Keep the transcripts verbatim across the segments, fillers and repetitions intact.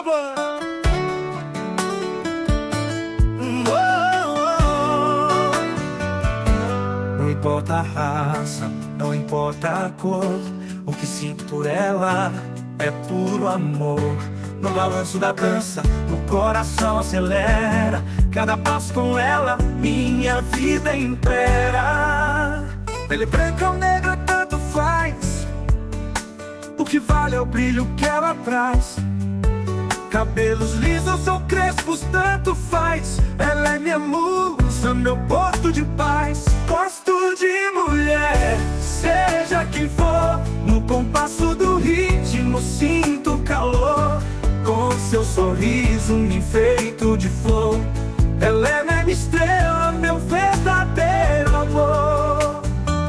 Pablo. Não importa a raça, não importa a cor, o que sinto por ela é puro amor. No balanço da dança, o coração acelera. Cada passo com ela, minha vida impera. Pele branca ou negra, tanto faz. O que vale é o brilho que ela traz. Cabelos lisos ou crespos, tanto faz. Ela é minha musa, meu porto de paz. Gosto de mulher, seja quem for. No compasso do ritmo sinto calor. Com seu sorriso me enfeito de flor. Ela é minha estrela, meu verdadeiro amor.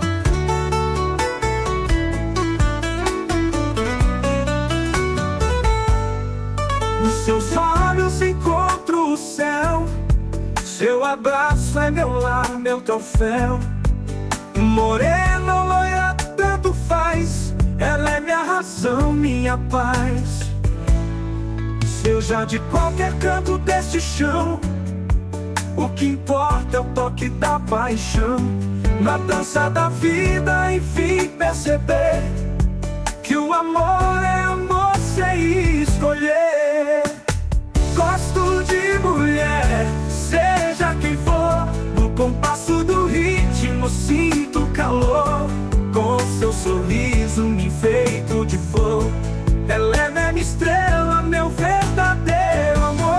Nos seus olhos encontro o céu. Seu abraço é meu lar, meu troféu. Morena ou loira, tanto faz. Ela é minha razão, minha paz. Seja de qualquer canto deste chão, o que importa é o toque da paixão. Na dança da vida, enfim perceber que o amor é amor sem escolher. Gosto de mulher, seja quem for. No compasso do ritmo sinto calor. Com seu sorriso me enfeito de flor. Ela é minha estrela, meu verdadeiro amor.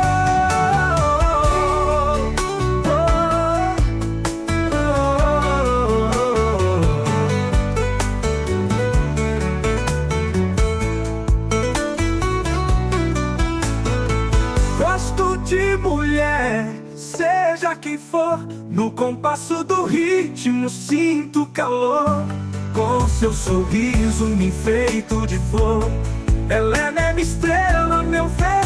Gosto de mulher, seja quem for. No compasso do ritmo sinto calor. Com seu sorriso me enfeito de flor. Ela é minha estrela, meu velho.